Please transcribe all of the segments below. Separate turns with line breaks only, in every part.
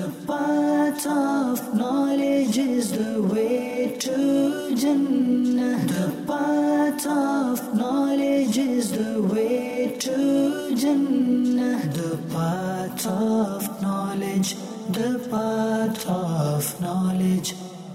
path of knowledge is the way to Jannah. The path of knowledge is the way to Jannah. The path of knowledge, the path of knowledge.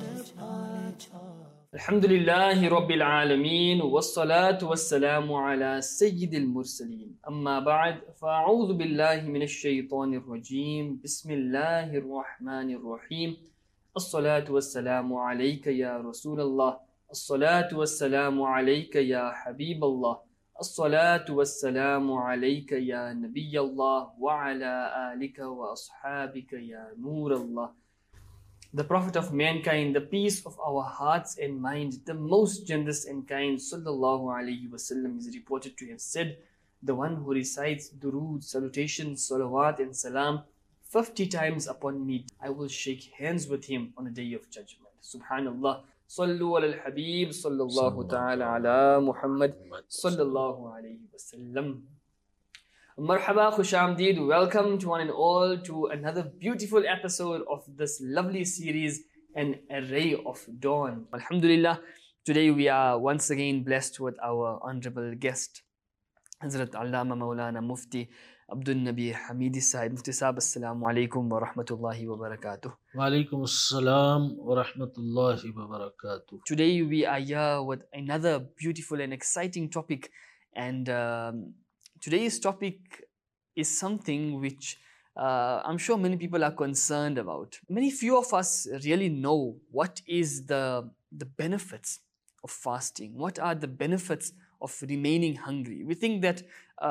Alhamdulillahi Rabbil Alameen, wassalatu wassalamu ala Sayyidil Mursaleen. Amma ba'd, fa'a'udhu billahi minash shaytanir rajeem. Bismillahir Rahmanir Rahim. As-salatu wassalamu alayka ya Rasulallah. As-salatu wassalamu alayka ya Habiballah. As-salatu wassalamu alayka ya Nabiyallah wa ala alika wa ashabika ya Noorallah. The Prophet of mankind, the peace of our hearts and mind, the most generous and kind, sallallahu alayhi wasallam, is reported to have said, the one who recites durood, salutations, salawat and salam 50 times upon me, I will shake hands with him on the day of judgment. Subhanallah. Sallu ala al-Habib, sallallahu ta'ala ala Muhammad, sallallahu alayhi wasallam. Marhaba, khush amdeed, welcome to one and all to another beautiful episode of this lovely series, An Array of Dawn. Alhamdulillah, today we are once again blessed with our honorable guest, Hazrat Allama Maulana Mufti Abdul Nabi Hamidi Sahib. Mufti Sahib, assalamu alaikum wa rahmatullahi wa barakatuh.
Wa alaikum assalam wa rahmatullahi wa barakatuh.
Today we are here with another beautiful and exciting topic, and today's topic is something which I'm sure many people are concerned about. Many few of us really know what is the benefits of fasting. What are the benefits of remaining hungry? We think that,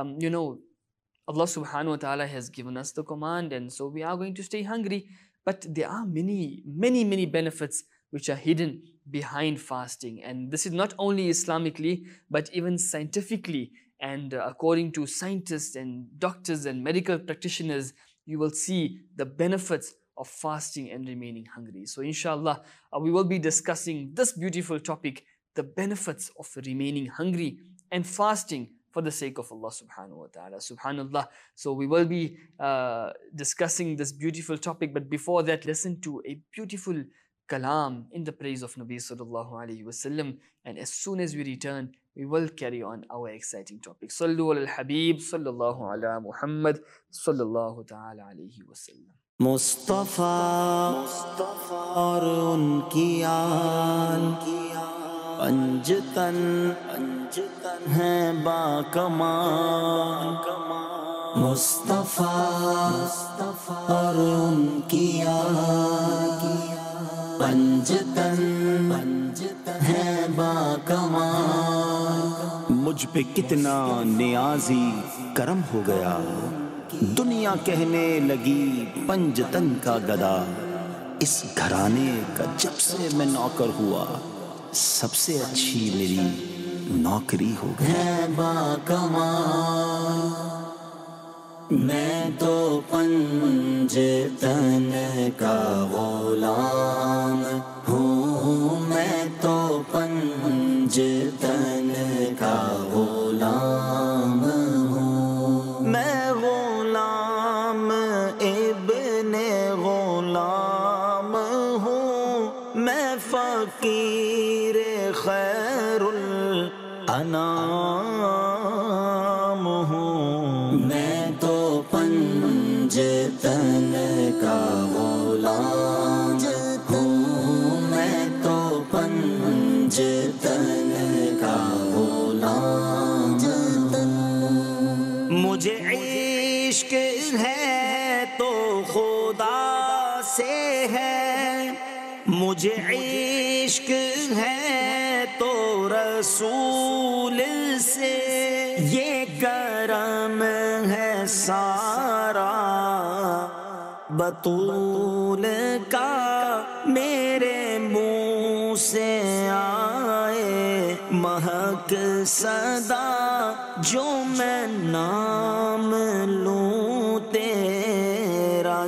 Allah subhanahu wa ta'ala has given us the command, and so we are going to stay hungry. But there are many, many, many benefits which are hidden behind fasting. And this is not only Islamically, but even scientifically. And according to scientists and doctors and medical practitioners, you will see the benefits of fasting and remaining hungry. So inshallah, we will be discussing this beautiful topic, the benefits of remaining hungry and fasting for the sake of Allah subhanahu wa ta'ala. Subhanallah. So we will be discussing this beautiful topic. But before that, listen to a beautiful kalam in the praise of Nabi sallallahu alayhi wasallam. And as soon as we return, we will carry on our exciting topic. Sallu ala al-Habib, sallallahu ala Muhammad, sallallahu ta'ala alayhi wasallam.
Mustafa aur unki aal panjtan hai ba kamal. Mustafa aur unki aal panjtan hai ba kamal. مجھ پہ کتنا نیازی کرم ہو گیا، دنیا کہنے لگی پنجتن کا گدا. اس گھرانے کا جب سے میں نوکر ہوا، سب سے اچھی میری نوکری ہو گئی. ہے با کمال میں تو پنجتن کا غلام ہوں، میں تو پنجتن کا غلام ہوں. میں غلام ابن غلام ہوں، میں فقیر خیر الانام ہوں. میں تو پنجتن کا غلام ہوں، میں تو پنجتن کا غلام ہوں. مجھے عشق ہے تو خدا سے ہے، مجھے عشق ہے تو رسول سے. یہ کرم ہے سارا بطول کا، میرے منہ سے آئے مہک صدا، جو میں نام لوں تیرا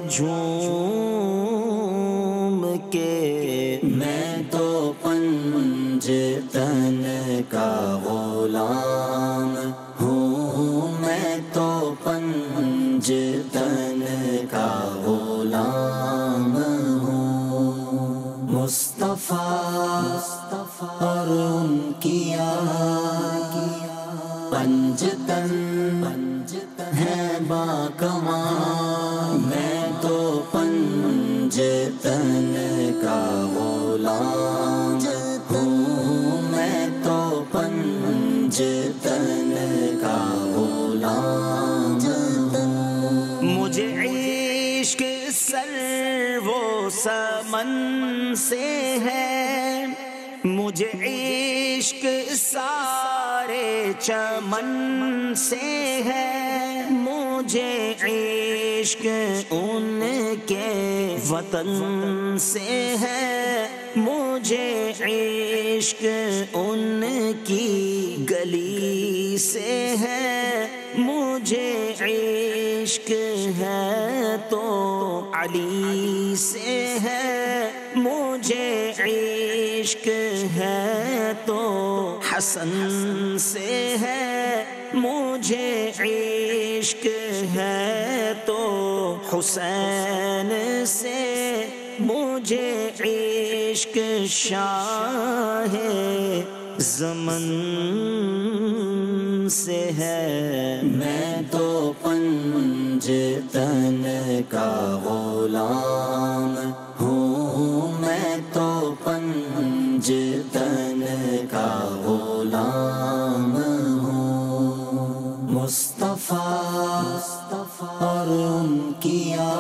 جھوم کے. میں تو پنجتن کا غلام ہوں، میں تو پنجتن کا غلام مصطفیٰ اور ان کی پنجتن ہے باکمال، میں تو پنجتن کا غلام ہوں، میں تو پنجتن کا غلام ہوں۔ مجھے عشق سر وہ سمن سے ہے، مجھے عشق سارے چمن سے ہے، مجھے عشق ان کے وطن سے ہے، مجھے عشق ان کی گلی سے ہے، مجھے عشق ہے تو علی سے ہے، مجھے عشق ہے تو حسن سے ہے، مجھے عشق ہے تو حسین سے، مجھے عشق شاہ زمن سے ہے، میں تو پنجتن کا غلام ہوں، میں تو پنجتن کا غلام ہوں۔ مصطفیٰ اور ان کی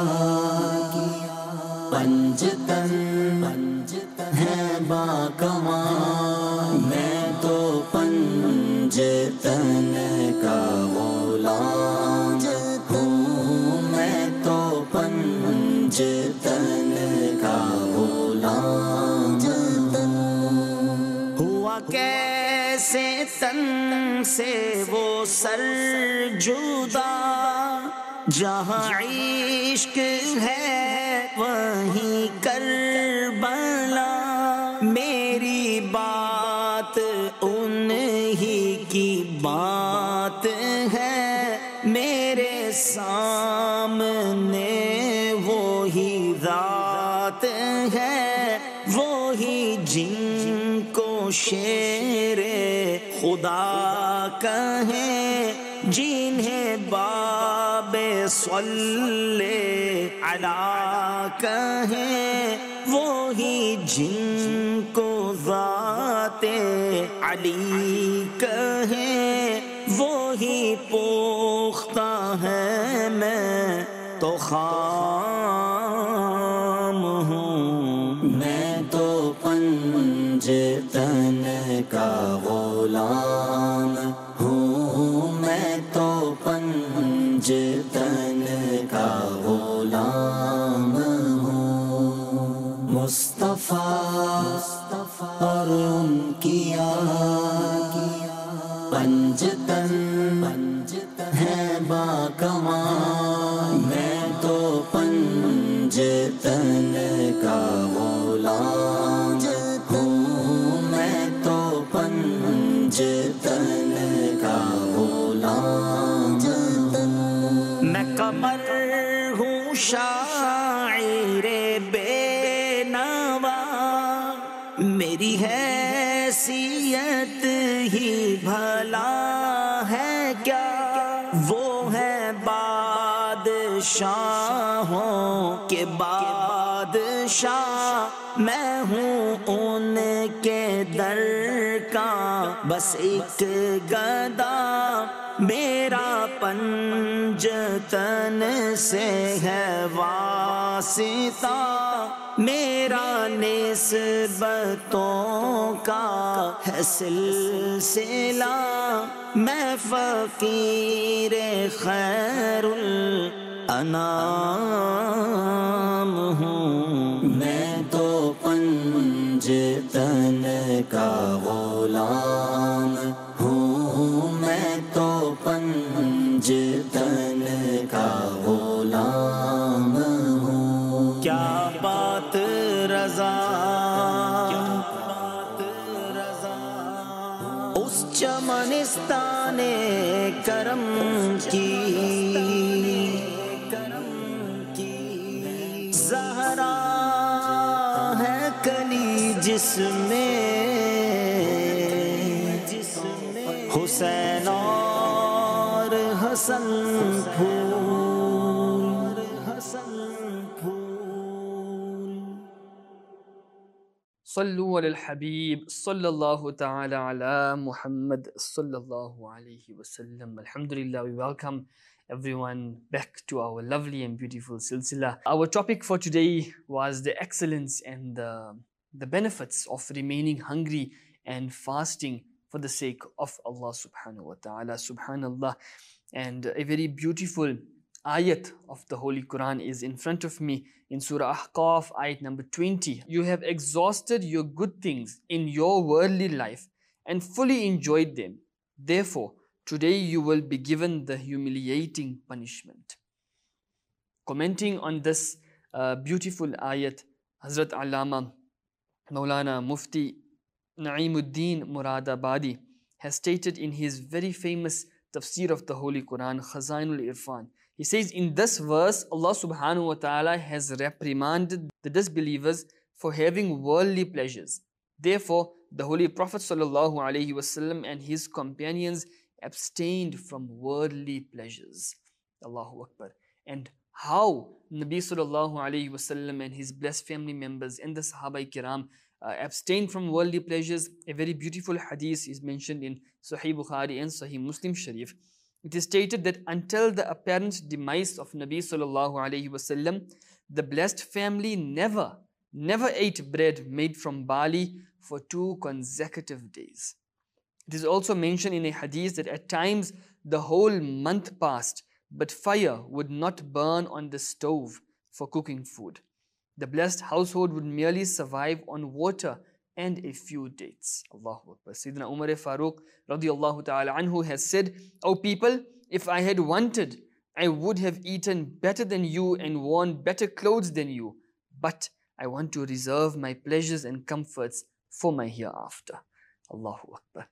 پنجتن ہے باکمال، میں تو پنجتن کا غلام ہوں، میں تو پنجتن کا غلام ہوں۔ ہوا کیسے تن سے وہ سر جدا، جہاں عشق ہے وہیں کربلا، میری بات انہی کی بات ہے، میرے سامنے وہی ذات ہے، وہی جن کو شیر خدا کہیں، جنہیں باب صلی علی کہیں، وہی جن کو ذات علی کہیں، وہی پختہ ہے، میں تو خام ہوں، میں تو پنجتن کا غلام ہوں، میں تو پنجتن کا غلام ہوں۔ مصطفیٰ اور ان کی پنجتن ہے باکمال، میں تو پنجتن کا غلام ہوں، میں تو پنجتن کا غلام ہوں۔ میں قمر ہوں شاعر بے نوا، میری حیثیت ہی بھلا ہے کیا، وہ ہے بادشاہوں کے بادشاہ، میں ہوں ان کے در کا بس ایک گدا، میرا پنجتن سے ہے واسطہ، میرا نسبتوں کا ہے سلسلہ، میں فقیر خیر الانام ہوں، میں تو پنجتن کا غلام ہوں، میں تو پنجتن کا غلام ہوں۔ کیا بات رضا اس چمنستان کرم کی، زہرا ہے کلی जिसमें हुसैन और हसन फूल, हसन फूल।
Sallu ala al-Habib, sallallahu ta'ala ala Muhammad, sallallahu alayhi wa sallam. Alhamdulillah, we welcome everyone back to our lovely and beautiful silsila. Our topic for today was the excellence and the benefits of remaining hungry and fasting for the sake of Allah subhanahu wa ta'ala. Subhanallah. And a very beautiful ayat of the Holy Quran is in front of me in Surah Ahqaf, ayat number 20. You have exhausted your good things in your worldly life and fully enjoyed them. Therefore, today you will be given the humiliating punishment. Commenting on this beautiful ayat, Hazrat Allama Maulana Mufti Na'imuddin Muradabadi has stated in his very famous tafsir of the Holy Quran, Khazainul Irfan. He says, in this verse, Allah subhanahu wa ta'ala has reprimanded the disbelievers for having worldly pleasures. Therefore, the Holy Prophet sallallahu alaihi wasallam and his companions abstained from worldly pleasures. Allahu Akbar. And how Nabi sallallahu alaihi wasallam and his blessed family members and the Sahaba Kiram abstained from worldly pleasures. A very beautiful hadith is mentioned in Sahih Bukhari and Sahih Muslim Sharif. It is stated that until the apparent demise of Nabi sallallahu alaihi wasallam, the blessed family never ate bread made from barley for 2 consecutive days. It is also mentioned in a hadith that at times the whole month passed, but fire would not burn on the stove for cooking food. The blessed household would merely survive on water and a few dates. Allahu Akbar. Sayyidina Umar Farooq radiyallahu ta'ala anhu has said, O people, if I had wanted, I would have eaten better than you and worn better clothes than you. But I want to reserve my pleasures and comforts for my hereafter. Allahu Akbar.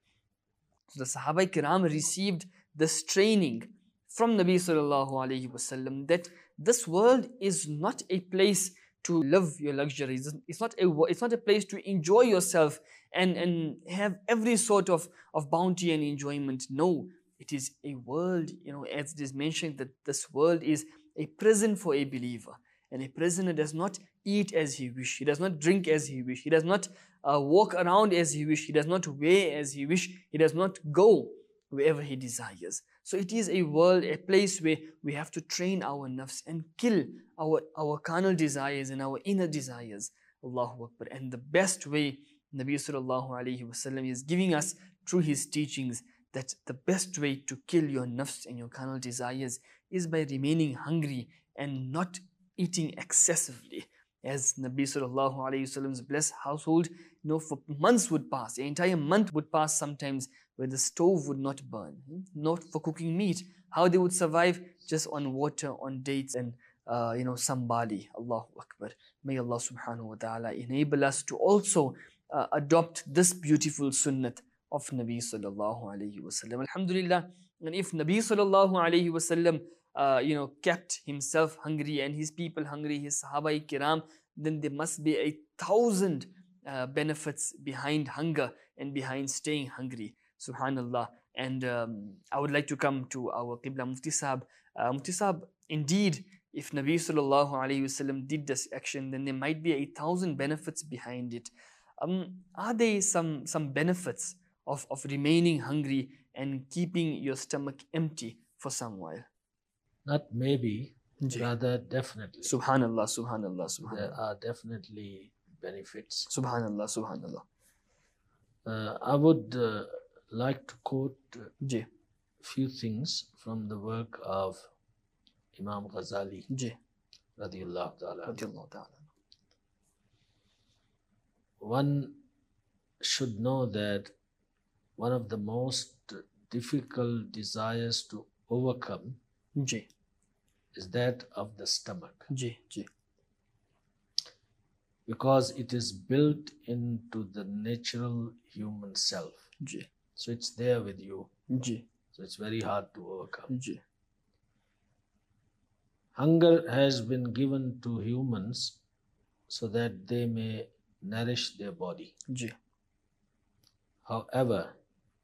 So the Sahaba Kiram received this training from Nabi sallallahu alayhi wasallam that this world is not a place to live your luxuries. It's not a place to enjoy yourself and have every sort of bounty and enjoyment. No, it is a world, as it is mentioned, that this world is a prison for a believer. And a prisoner does not eat as he wish. He does not drink as he wish. He does not walk around as he wish. He does not wear as he wish. He does not go wherever he desires. So it is a world, a place where we have to train our nafs and kill our carnal desires and our inner desires. Allahu Akbar. And the best way Nabi sallallahu alayhi wasallam is giving us through his teachings that the best way to kill your nafs and your carnal desires is by remaining hungry and not eating excessively. As Nabi sallallahu alayhi wasallam's blessed household, for months would pass, an entire month would pass sometimes where the stove would not burn, not for cooking meat. How they would survive? Just on water, on dates and some barley. Allahu Akbar. May Allah subhanahu wa ta'ala enable us to also adopt this beautiful sunnat of Nabi sallallahu alayhi wasallam. Alhamdulillah. And if Nabi sallallahu alayhi wasallam kept himself hungry and his people hungry, his Sahaba Kiram, then there must be 1,000 benefits behind hunger and behind staying hungry. Subhanallah. And I would like to come to our Qibla Mufti Sahab. Mufti Sahab, indeed, if Nabi sallallahu alayhi wasallam did this action, then there might be 1,000 benefits behind it. Are there some benefits of remaining hungry and keeping your stomach empty for some while?
Not maybe, rather definitely.
Subhanallah, subhanallah, subhanallah.
There are definitely benefits.
Subhanallah, subhanallah.
I would like to quote
a
few things from the work of Imam Ghazali radiyallahu ta'ala. One should know that one of the most difficult desires to overcome is that of the stomach. Because it is built into the natural human self. So it's there with you. So it's very hard to overcome. Hunger has been given to humans so that they may nourish their body.
Ji.
However,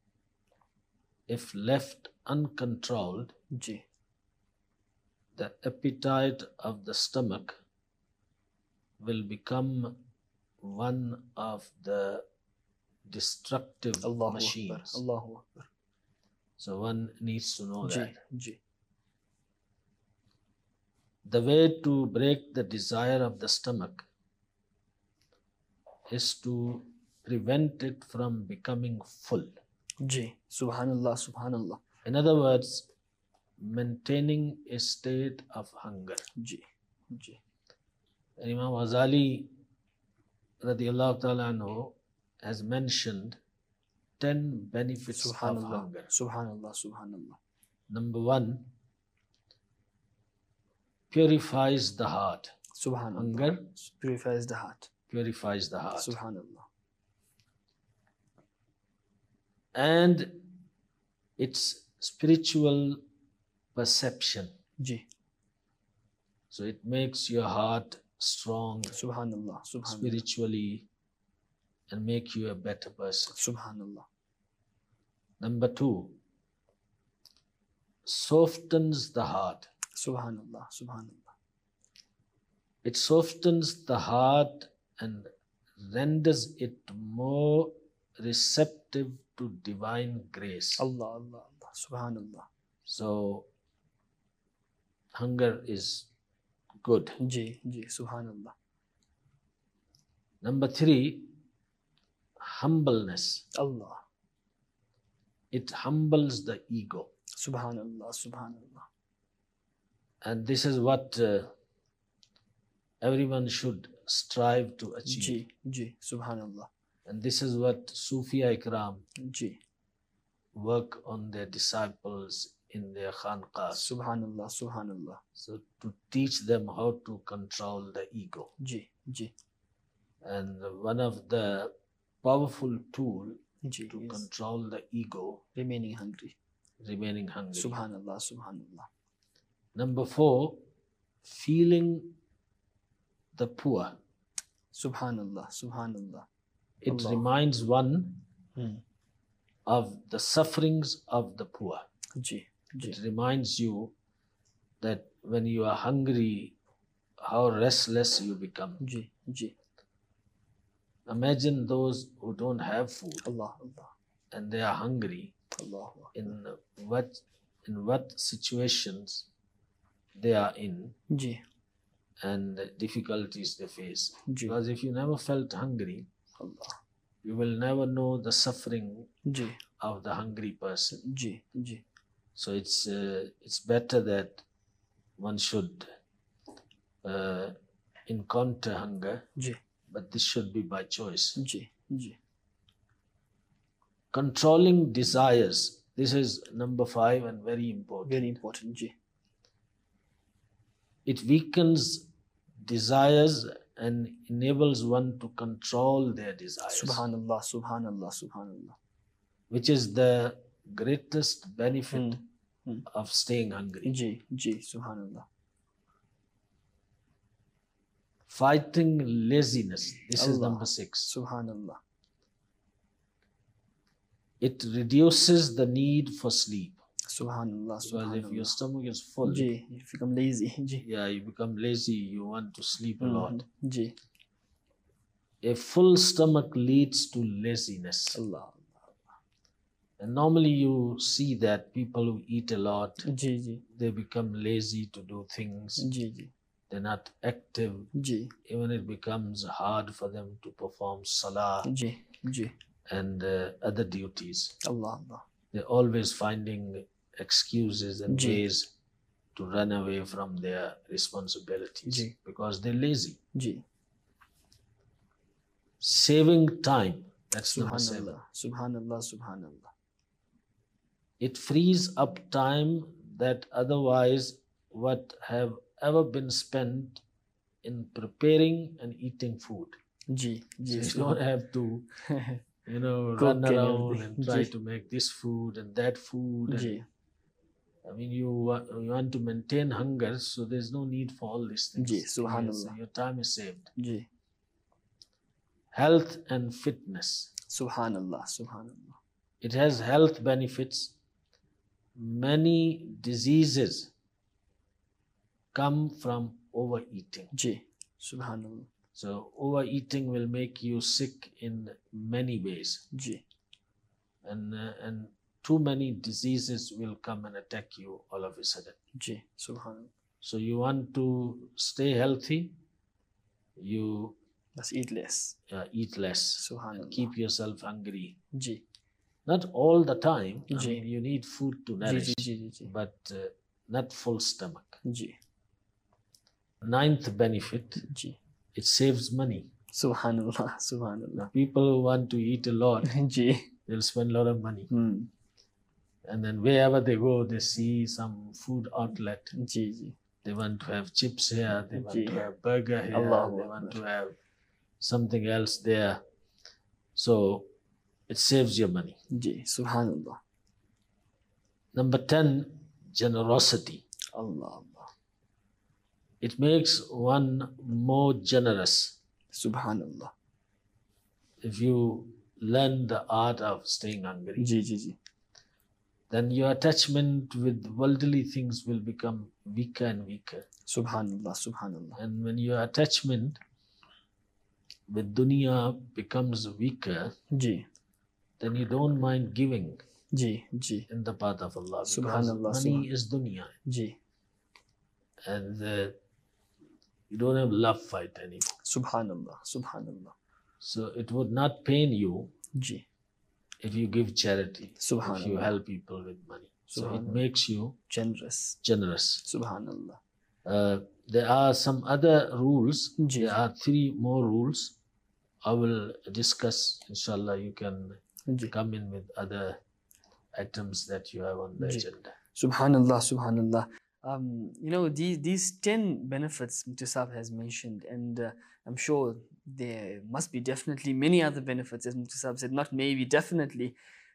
if left uncontrolled,
ji.
the appetite of the stomach will become one of the destructive
Allahu
machines.
Akbar. Allahu Akbar.
So one needs to know
ji.
that.
Ji.
The way to break the desire of the stomach is to prevent it from becoming full.
Ji. Subhanallah. Subhanallah.
In other words, maintaining a state of hunger.
Ji. Ji.
And Imam Ghazali radiallahu ta'ala anhu has mentioned 10 benefits of
Subhanallah.
hunger.
Subhanallah. Subhanallah.
Number 1, purifies the heart.
Subhanallah.
Hunger
Purifies the heart.
purifies the heart.
Subhanallah.
And its spiritual perception.
Ji.
So it makes your heart strong
Subhanallah. Subhanallah.
spiritually and make you a better person.
Subhanallah.
Number 2, softens the heart.
Subhanallah. Subhanallah.
It softens the heart and renders it more receptive to divine grace.
Allah. Allah. Allah. Subhanallah.
So hunger is good.
Ji. Ji. Subhanallah.
Number 3, humbleness.
Allah.
It humbles the ego.
Subhanallah. Subhanallah.
And this is what everyone should strive to achieve.
Ji. Ji. Subhanallah.
And this is what Sufi Ikram
ji.
work on their disciples in their khanqahs.
Subhanallah. Subhanallah.
So to teach them how to control the ego.
Ji. Ji.
And one of the powerful tool
ji.
to
Yes.
control the ego,
Remaining hungry.
remaining hungry.
Subhanallah. Subhanallah.
Number 4, feeling the poor.
Subhanallah. Subhanallah.
It
Allah.
reminds one
Hmm.
of the sufferings of the poor.
Ji. Ji.
It reminds you that when you are hungry, how restless you become.
Ji. Ji.
Imagine those who don't have food
Allah. Allah.
and they are hungry.
Allah.
In what situations they are in
ji.
and the difficulties they face.
Ji.
Because if you never felt hungry,
Allah.
you will never know the suffering
ji.
of the hungry person.
Ji. Ji.
So it's better that one should encounter hunger,
ji.
but this should be by choice.
Ji. Ji.
Controlling desires. This is number 5 and very important.
Very important. Ji.
It weakens desires and enables one to control their desires,
Subhanallah. Subhanallah. Subhanallah.
which is the greatest benefit
Hmm.
of staying hungry.
Ji. Ji. Subhanallah.
Fighting laziness. This is
Allah.
number 6.
Subhanallah.
It reduces the need for sleep.
Subhanallah.
Because if your
Subhanallah.
stomach is full,
ji. You become lazy. Ji.
yeah, you become lazy, you want to sleep a lot.
Ji.
A full stomach leads to laziness.
Allah.
And normally you see that people who eat a lot,
ji. Ji.
they become lazy to do things.
Ji. Ji.
They're not active.
Ji.
Even it becomes hard for them to perform salah
ji. Ji.
and other duties.
Allah. Allah.
They're always finding excuses and
Ji.
ways to run away from their responsibilities
Ji.
because they're lazy.
Ji.
Saving time. That's number 7.
Subhanallah. Subhanallah. Subhanallah.
It frees up time that otherwise would have ever been spent in preparing and eating food.
Ji. Ji.
So you don't have to,
Cook
run
and
around
everything.
and try
Ji.
to make this food and that food. And,
ji.
I mean, you want to maintain hunger, so there's no need for all these things.
Ji, subhanallah.
Your time is saved.
Ji.
health and fitness.
Subhanallah, Subhanallah.
It has health benefits. Many diseases come from overeating.
Ji, Subhanallah.
So overeating will make you sick in many ways,
Ji,
and too many diseases will come and attack you all of a sudden.
Ji, Subhanallah.
So you want to stay healthy, you
Let's eat less.
eat less,
Subhanallah.
and keep yourself hungry.
Ji,
Not all the time. I
Ji.
mean, you need food to
ji,
nourish,
ji, ji, ji,
but not full stomach.
ji,
Ninth benefit,
ji.
it saves money.
Subhanallah, Subhanallah.
People who want to eat a lot,
Ji.
they'll spend a lot of money.
Hmm.
And then wherever they go, they see some food outlet.
Ji, ji.
They want to have chips here, they want
Ji.
to have burger here,
Allahu
they want
Akbar.
to have something else there. So it saves your money.
Ji, Subhanallah.
Number 10, generosity.
Allah, Allah.
It makes one more generous.
Subhanallah.
If you learn the art of staying hungry,
Ji, ji, ji.
then your attachment with worldly things will become weaker and weaker.
Subhanallah, Subhanallah.
And when your attachment with dunya becomes weaker,
Ji,
then you don't mind giving
ji, ji,
in the path of Allah. Because
Subhanallah,
money is dunya.
ji.
And you don't have love for it anymore.
Subhanallah, Subhanallah.
So it would not pain you
Ji,
if you give charity, if you
Subhanallah.
help people with money. So it
Subhanallah.
makes you
generous.
generous.
Subhanallah.
There are some other rules.
Ji.
There are 3 more rules. I will discuss, inshallah. You can
Ji.
come in with other items that you have on the
Ji.
agenda.
Subhanallah, Subhanallah. These 10 benefits Mufti Sahib has mentioned, and I'm sure there must be definitely many other benefits, as Mufti Sahib said, not maybe, definitely.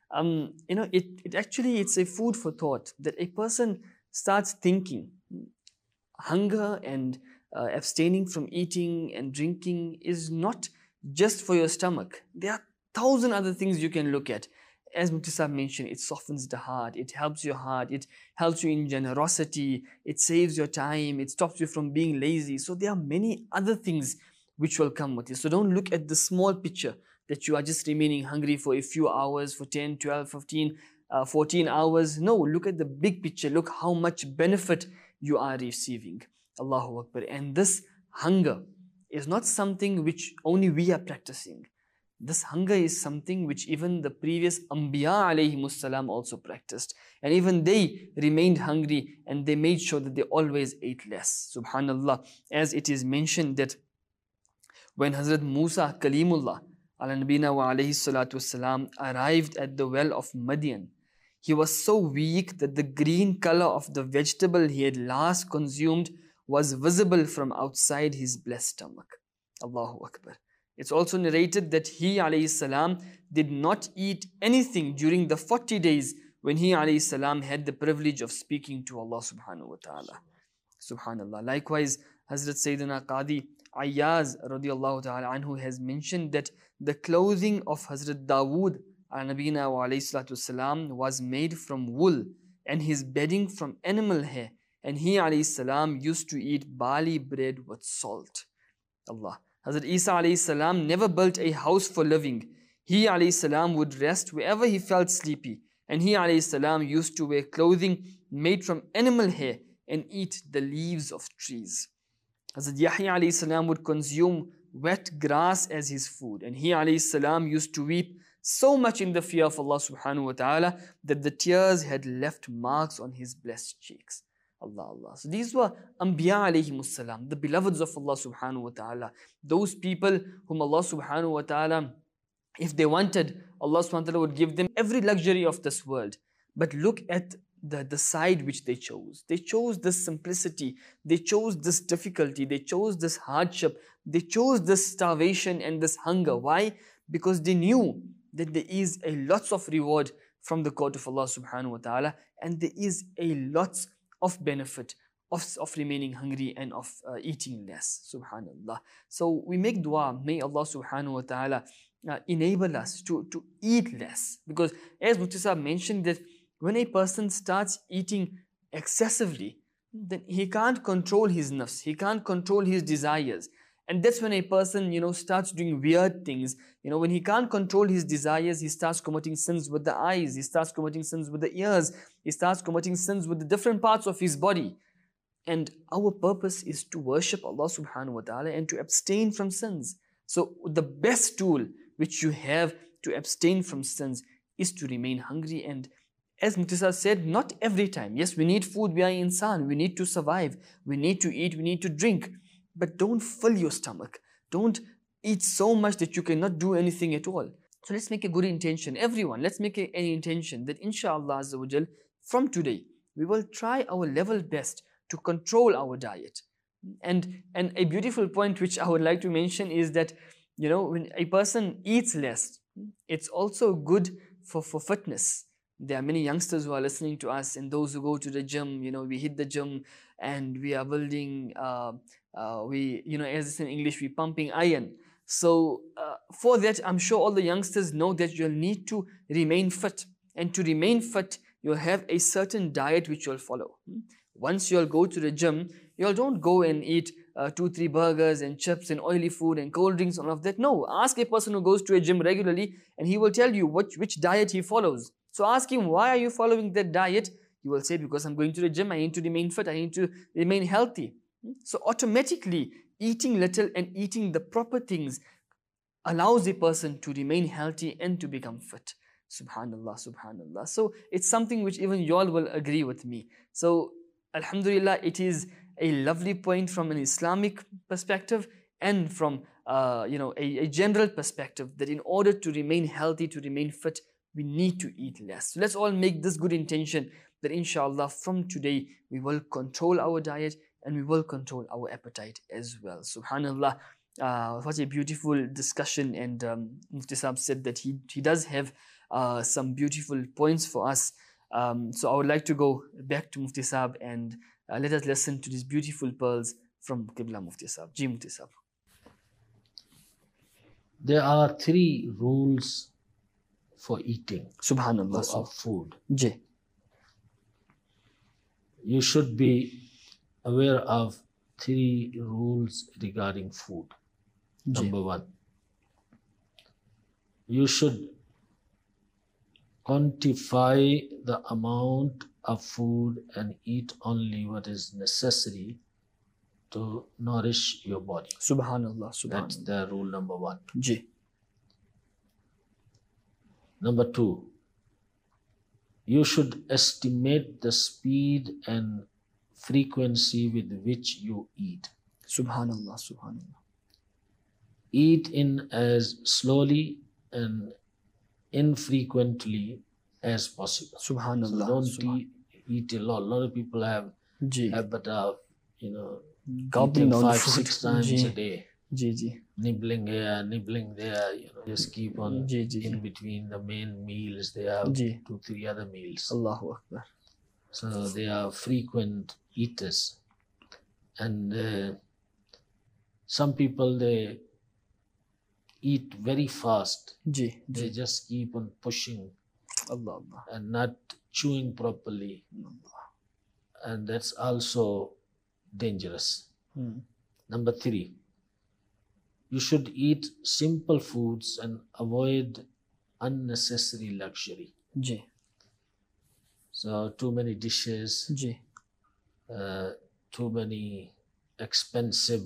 It's a food for thought that a person starts thinking. Hunger and abstaining from eating and drinking is not just for your stomach. There are 1,000 other things you can look at. As Mufti Sahib mentioned, it softens the heart, it helps your heart, it helps you in generosity, it saves your time, it stops you from being lazy. So there are many other things which will come with it. So don't look at the small picture that you are just remaining hungry for a few hours, for 10, 12, 15, 14 hours. No, look at the big picture. Look how much benefit you are receiving. Allahu Akbar. And this hunger is not something which only we are practicing. This hunger is something which even the previous Anbiya alayhimus salam also practiced. And even they remained hungry and they made sure that they always ate less. Subhanallah. As it is mentioned that when Hazrat Musa Kalimullah ala nabina wa alayhi salatu wassalam arrived at the well of Madian, he was so weak that the green color of the vegetable he had last consumed was visible from outside his blessed stomach. Allahu Akbar. It's also narrated that he alayhi salam did not eat anything during the 40 days when he alayhi salam had the privilege of speaking to Allah subhanahu wa ta'ala. Subhanallah. Likewise, Hazrat Sayyidina Qadi Ayyaz radiallahu ta'ala anhu has mentioned that the clothing of Hazrat Dawood Nabina wa alayhi salatu wasalam was made from wool and his bedding from animal hair, and he alayhi salam used to eat barley bread with salt. Allah. Hazrat Isa alayhi salam never built a house for living. He alayhi salam would rest wherever he felt sleepy, and he alayhi salam used to wear clothing made from animal hair and eat the leaves of trees. Hazrat Yahya alayhi salam would consume wet grass as his food, and he alayhi salam used to weep so much in the fear of Allah subhanahu wa ta'ala that the tears had left marks on his blessed cheeks. Allah, Allah. So these were Anbiya alayhimus salam, the beloveds of Allah subhanahu wa ta'ala. Those people whom Allah subhanahu wa ta'ala, if they wanted, Allah subhanahu wa ta'ala would give them every luxury of this world. But look at the side which they chose. They chose this simplicity. They chose this difficulty. They chose this hardship. They chose this starvation and this hunger. Why? Because they knew that there is a lots of reward from the court of Allah subhanahu wa ta'ala, and there is a lots of benefit of remaining hungry and of eating less. Subhanallah. So we make dua, may Allah subhanahu wa ta'ala enable us to eat less. Because as Mufti Sahib mentioned, that when a person starts eating excessively, then he can't control his nafs, he can't control his desires. And that's when a person, starts doing weird things. When he can't control his desires, he starts committing sins with the eyes, he starts committing sins with the ears, he starts committing sins with the different parts of his body. And our purpose is to worship Allah subhanahu wa ta'ala and to abstain from sins. So the best tool which you have to abstain from sins is to remain hungry. And as Mufti Sahib said, not every time. Yes, we need food, we are insan, we need to survive, we need to eat, we need to drink. But don't fill your stomach. Don't eat so much that you cannot do anything at all. So let's make a good intention. Everyone, let's make an intention that inshallah Azza wa Jal, from today, we will try our level best to control our diet. And a beautiful point which I would like to mention is that, when a person eats less, it's also good for fitness. There are many youngsters who are listening to us, and those who go to the gym, we hit the gym and we are building, as it's in English, we're pumping iron. So for that, I'm sure all the youngsters know that you'll need to remain fit. And to remain fit, you'll have a certain diet which you'll follow. Once you'll go to the gym, you don't go and eat 2-3 burgers and chips and oily food and cold drinks and all of that. No, ask a person who goes to a gym regularly and he will tell you which diet he follows. So ask him, why are you following that diet? He will say, because I'm going to the gym, I need to remain fit, I need to remain healthy. So automatically, eating little and eating the proper things allows a person to remain healthy and to become fit. Subhanallah, subhanallah. So it's something which even you all will agree with me. So alhamdulillah, it is a lovely point from an Islamic perspective and from a general perspective, that in order to remain healthy, to remain fit, we need to eat less. So let's all make this good intention that inshallah from today we will control our diet and we will control our appetite as well. Subhanallah, what a beautiful discussion. And Mufti Sahib said that he does have some beautiful points for us. So I would like to go back to Mufti Sahib and let us listen to these beautiful pearls from Qibla Mufti Sahib. Ji Mufti Sahib.
There are 3 rules for eating
Subhanallah.
of food.
Ji.
You should be aware of 3 rules regarding food.
Ji.
Number 1, you should quantify the amount of food and eat only what is necessary to nourish your body.
Subhanallah.
That's
Subhanallah.
the rule number 1.
Ji.
Number 2, you should estimate the speed and frequency with which you eat.
Subhanallah. Subhanallah.
Eat in as slowly and infrequently as possible.
Subhanallah.
So don't eat a lot. A lot of people have
Ji.
habit of,
Gobbling
eating
down
5-6 times
Ji.
a day.
Ji.
Nibbling here, nibbling there, just keep on
Ji. Ji.
in between the main meals. They have
Ji.
2-3 other meals.
Allahu Akbar.
So they are frequent eaters. And some people, they eat very fast.
Ji.
They just keep on pushing
Allah.
and not chewing properly. And that's also dangerous. Number 3, you should eat simple foods and avoid unnecessary luxury.
Ji.
So too many dishes,
Ji.
too many expensive,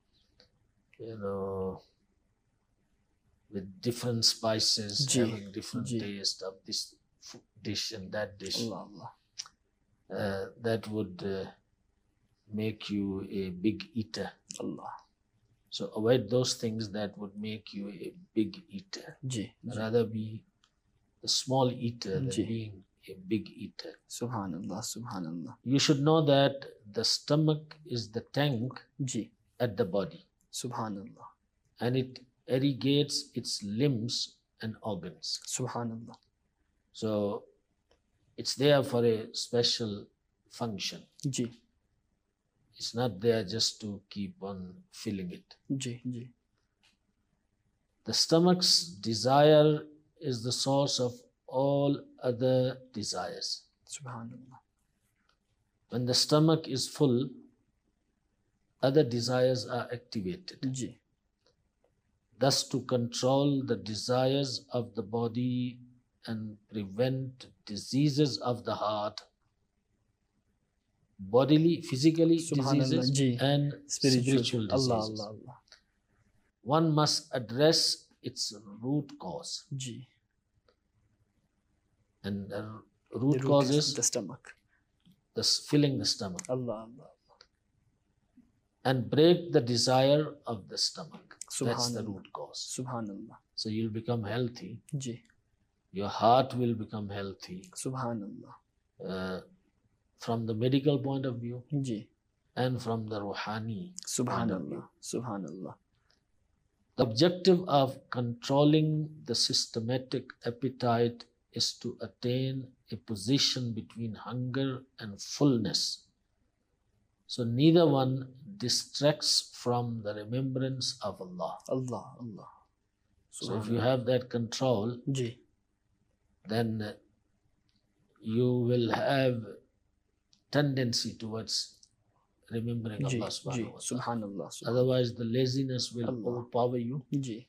with different spices,
Ji.
having different
Ji.
taste of this dish and that dish.
Allah.
That would make you a big eater.
Allah.
So avoid those things that would make you a big eater.
Ji.
Rather be a small eater than
Ji.
being a big eater.
Subhanallah. Subhanallah.
You should know that the stomach is the tank
Ji.
at the body,
Subhanallah.
and it irrigates its limbs and organs.
Subhanallah.
So it's there for a special function.
Ji.
It's not there just to keep on filling it.
Ji ji
The stomach's desire is the source of all other desires.
सुभान अल्लाह
When the stomach is full, other desires are activated.
Ji
Thus, to control the desires of the body and prevent diseases of the heart, bodily, physically
Subhanallah,
diseases
ji.
and spiritual
Allah
diseases,
Allah Allah
one must address its root cause.
Ji
And the
the
root
root
cause
is
is
the stomach.
filling the stomach
Allah Allah
and break the desire of the stomach. That's the
Subhanallah.
root cause.
Subhanallah
So you'll become healthy.
Ji
Your heart will become healthy
Subhanallah
from the medical point of view
ji
and from the ruhani.
Subhanallah Subhanallah
The objective of controlling the systematic appetite is to attain a position between hunger and fullness. So neither one distracts from the remembrance of Allah.
Allah Allah
So if you have that control,
ji
then you will have tendency towards remembering
ji
Allah
ji
subhanahu wa ta'ala.
Subhanallah
Otherwise, the laziness will
Allah.
overpower you.
Ji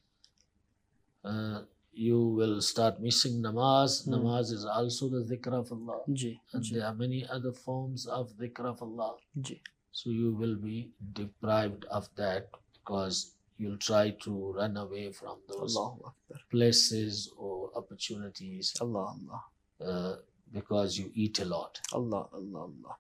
You will start missing namaz. Namaz is also the dhikr of Allah.
Ji
And
ji
there are many other forms of dhikr of Allah.
Ji
So you will be deprived of that because you'll try to run away from those
Allahu Akbar
places or opportunities
Allah Allah
because you eat a lot.
Allah Allah Allah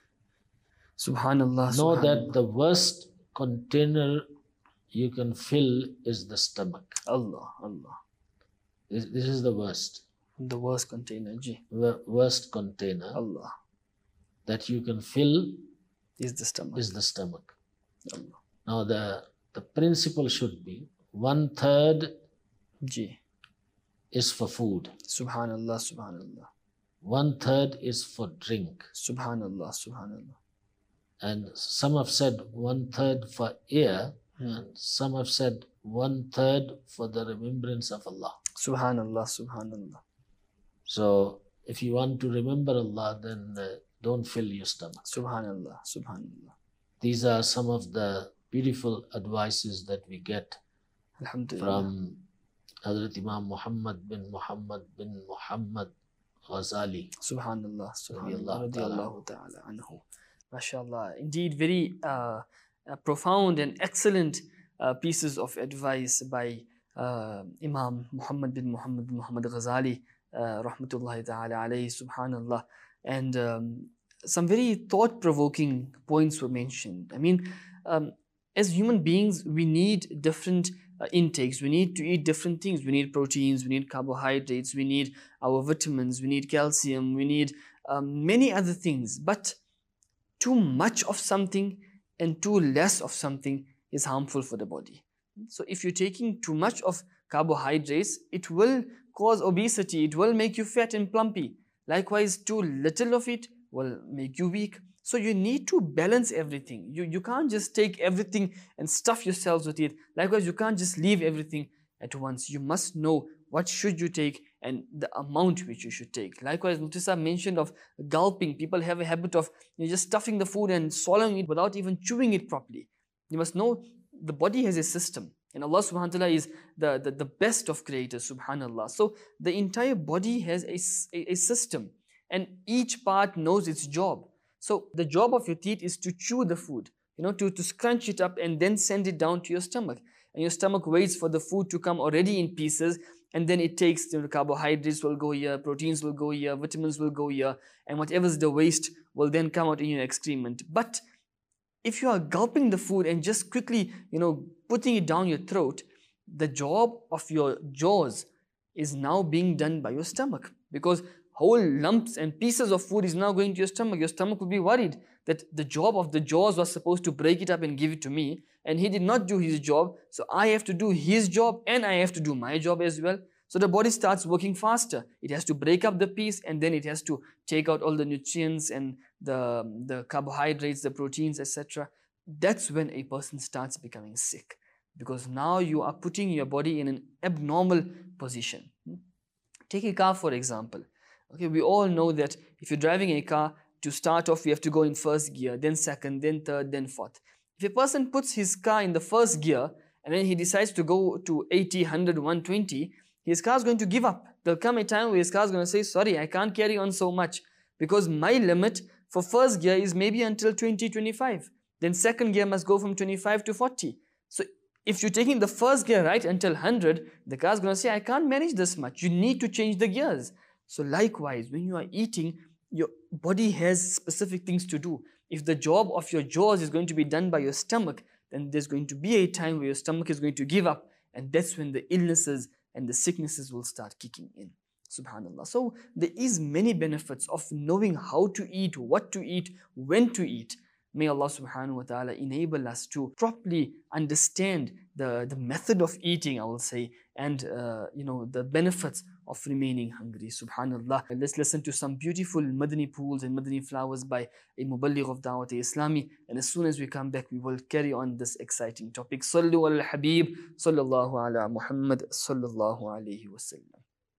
Subhanallah
Know
Subhanallah.
that the worst container you can fill is the stomach.
Allah Allah
This is the worst.
the worst container ji
Worst container
Allah
that you can fill
is the stomach
is the stomach.
Allah
Now the principle should be 1/3
ji
is for food,
Subhanallah Subhanallah
1/3 is for drink,
Subhanallah Subhanallah
and some have said 1/3 for air, and some have said 1/3 for the remembrance of Allah.
Subhanallah Subhanallah
So if you want to remember Allah, then don't fill your stomach.
Subhanallah Subhanallah
These are some of the beautiful advices that we get
Alhamdulillah
from Hazrat Imam Muhammad bin Muhammad Ghazali.
Subhanallah Subhanallah
Radiyallahu ta'ala
Radiyallahu ta'ala anhu MashaAllah indeed very profound and excellent pieces of advice by Imam Muhammad bin Muhammad Ghazali rahmatullahi ta'ala alayhi subhanallah and some very thought-provoking points were mentioned. I mean as human beings we need different intakes. We need to eat different things. We need proteins, we need carbohydrates, we need our vitamins, we need calcium, we need many other things. But too much of something and too less of something is harmful for the body. So if you're taking too much of carbohydrates, it will cause obesity, it will make you fat and plumpy. Likewise, too little of it will make you weak. So you need to balance everything. You can't just take everything and stuff yourselves with it. Likewise, you can't just leave everything at once. You must know what should you take and the amount which you should take. Likewise, Mutisa mentioned of gulping. People have a habit of just stuffing the food and swallowing it without even chewing it properly. You must know the body has a system. And Allah subhanahu wa ta'ala is the best of creators, subhanallah. So the entire body has a system and each part knows its job. So the job of your teeth is to chew the food, to scrunch it up and then send it down to your stomach. And your stomach waits for the food to come already in pieces, and then it takes carbohydrates will go here, proteins will go here, vitamins will go here, and whatever's the waste will then come out in your excrement. But if you are gulping the food and just quickly, putting it down your throat, the job of your jaws is now being done by your stomach, because whole lumps and pieces of food is now going to your stomach. Your stomach will be worried that the job of the jaws was supposed to break it up and give it to me, and he did not do his job, so I have to do his job and I have to do my job as well. So the body starts working faster. It has to break up the piece, and then it has to take out all the nutrients and the carbohydrates, the proteins, etc. That's when a person starts becoming sick, because now you are putting your body in an abnormal position. Take a car, for example. Okay, we all know that if you're driving a car, to start off, you have to go in first gear, then second, then third, then fourth. If a person puts his car in the first gear and then he decides to go to 80, 100, 120, his car is going to give up. There'll come a time where his car is going to say, sorry, I can't carry on so much, because my limit for first gear is maybe until 20, 25. Then second gear must go from 25 to 40. So if you're taking the first gear right until 100, the car is going to say, I can't manage this much. You need to change the gears. So likewise, when you are eating, your body has specific things to do. If the job of your jaws is going to be done by your stomach, then there's going to be a time where your stomach is going to give up, and that's when the illnesses and the sicknesses will start kicking in. Subhanallah. So there is many benefits of knowing how to eat, what to eat, when to eat. May Allah subhanahu wa ta'ala enable us to properly understand the method of eating, I will say, and the benefits of remaining hungry. Subhanallah. Let's listen to some beautiful Madani pools and Madani flowers by a Muballigh of Dawat Islami, and as soon as we come back, we will carry on this exciting topic. Sallu ala Habib, sallallahu ala Muhammad, sallallahu alayhi wa sallam.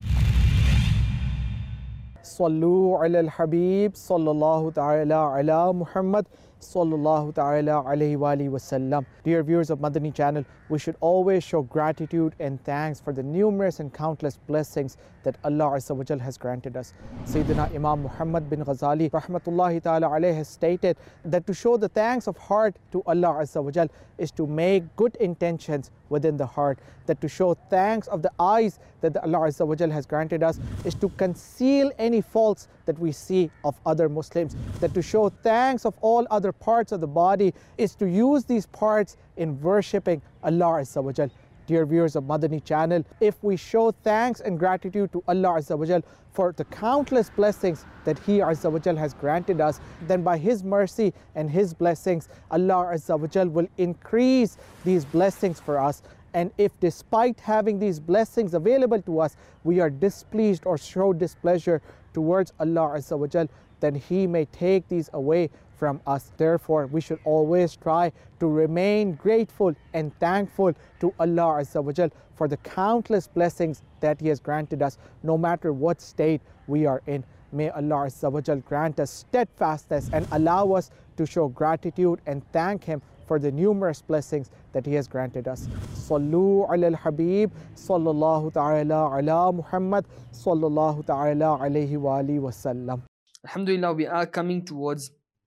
Sallu ala al-Habib, sallallahu ta'ala ala Muhammad, sallallahu ta'ala alayhi wa alihi wa sallam. Dear viewers of Madani channel, we should always show gratitude and thanks for the numerous and countless blessings that Allah Azza wa Jal has granted us. Sayyidina Imam Muhammad bin Ghazali rahmatullahi ta'ala alayhi has stated that to show the thanks of heart to Allah Azza wa Jal is to make good intentions within the heart. That to show thanks of the eyes that Allah Azza wa Jal has granted us is to conceal any faults that we see of other Muslims. That to show thanks of all other parts of the body is to use these parts in worshipping Allah Azza wa Jal. Dear viewers of Madani channel, if we show thanks and gratitude to Allah Azza wa Jal for the countless blessings that He Azza wa Jal has granted us, then by His mercy and His blessings, Allah Azza wa Jal will increase these blessings for us. And if despite having these blessings available to us, we are displeased or show displeasure towards Allah Azza wa Jal, then He may take these away from us. Therefore, we should always try to remain grateful and thankful to Allah Azza wa Jal for the countless blessings that He has granted us, no matter what state we are in. May Allah Azza wa Jal grant us steadfastness and allow us to show gratitude and thank Him for the numerous blessings that He has granted us. Sallu ala al-Habib, sallallahu ta'ala ala Muhammad, sallallahu ta'ala alayhi wa alihi wa sallam.
Alhamdulillah, we are coming towards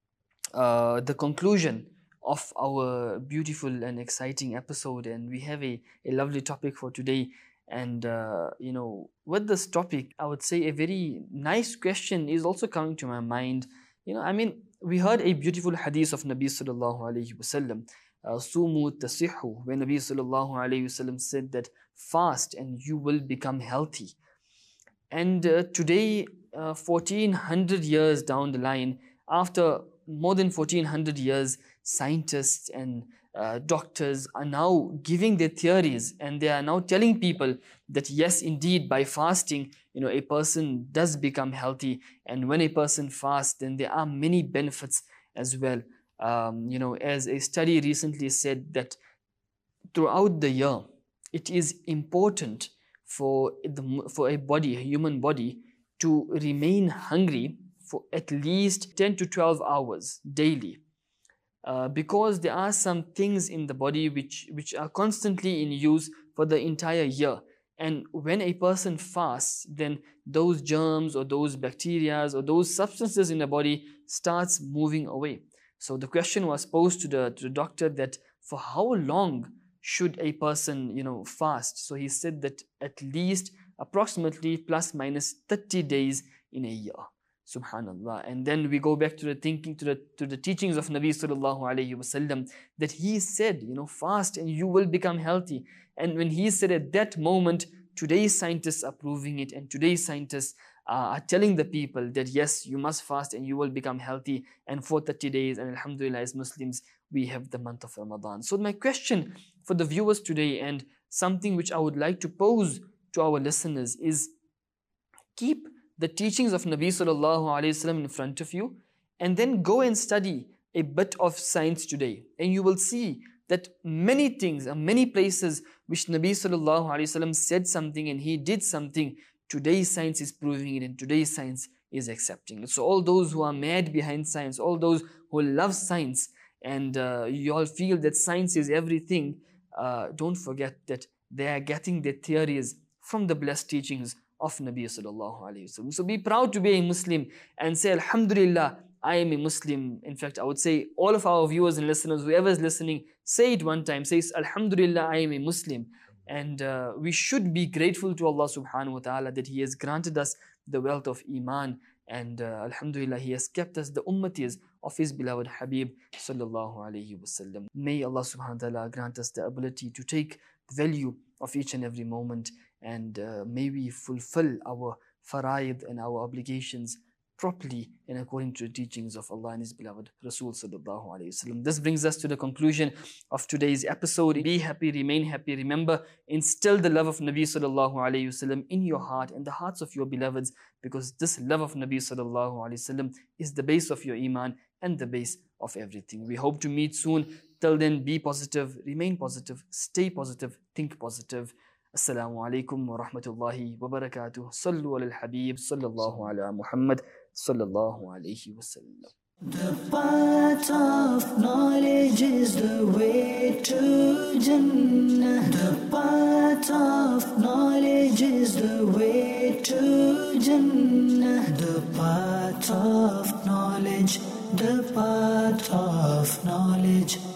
the conclusion of our beautiful and exciting episode, and we have a lovely topic for today. And with this topic, I would say a very nice question is also coming to my mind. We heard a beautiful hadith of Nabi sallallahu alayhi wasallam, Sumu tasihu, where Nabi sallallahu alayhi wasallam said that fast and you will become healthy. And today, 1400 years down the line, after more than 1400 years, scientists and doctors are now giving their theories, and they are now telling people that yes, indeed, by fasting, a person does become healthy, and when a person fasts, then there are many benefits as well. As a study recently said, that throughout the year, it is important for a human body, to remain hungry for at least 10 to 12 hours daily. Because there are some things in the body which are constantly in use for the entire year. And when a person fasts, then those germs or those bacteria or those substances in the body starts moving away. So the question was posed to the doctor that for how long should a person fast? So he said that at least approximately plus minus 30 days in a year. Subhanallah. And then we go back to the thinking, to the teachings of Nabi sallallahu alayhi wasallam, that he said, fast and you will become healthy. And when he said at that moment, today's scientists are proving it, and today's scientists are telling the people that yes, you must fast and you will become healthy, and for 30 days, and alhamdulillah, as Muslims, we have the month of Ramadan. So my question for the viewers today, and something which I would like to pose to our listeners is keep the teachings of Nabi sallallahu alaihi wasallam in front of you, and then go and study a bit of science today, and you will see that many things and many places which Nabi sallallahu alaihi wasallam said something and he did something, today's science is proving it and today's science is accepting it. So all those who are mad behind science, all those who love science, and you all feel that science is everything, don't forget that they are getting their theories from the blessed teachings of Nabi sallallahu alaihi wasallam. So be proud to be a Muslim and say, Alhamdulillah, I am a Muslim. In fact, I would say all of our viewers and listeners, whoever is listening, say it one time. Say, Alhamdulillah, I am a Muslim. And we should be grateful to Allah subhanahu wa ta'ala that He has granted us the wealth of Iman. And Alhamdulillah, He has kept us the ummatis of His beloved Habib sallallahu alayhi wasallam. May Allah subhanahu wa ta'ala grant us the ability to take value of each and every moment, and may we fulfill our faraid and our obligations properly and according to the teachings of Allah and His beloved Rasul sallallahu alayhi wasallam. This brings us to the conclusion of today's episode. Be happy, remain happy. Remember, instill the love of Nabi sallallahu alayhi wasallam in your heart and the hearts of your beloveds, because this love of Nabi sallallahu alayhi wasallam is the base of your iman and the base of everything. We hope to meet soon. Till then, be positive, remain positive, stay positive, think positive. Assalamu alaikum wa rahmatullahi wa barakatuh. Sallu ala al-Habib sallallahu ala Muhammad sallallahu alayhi wa sallam.
The path of knowledge is the way to Jannah. The path of knowledge is the way to Jannah. The path of knowledge, the path of knowledge.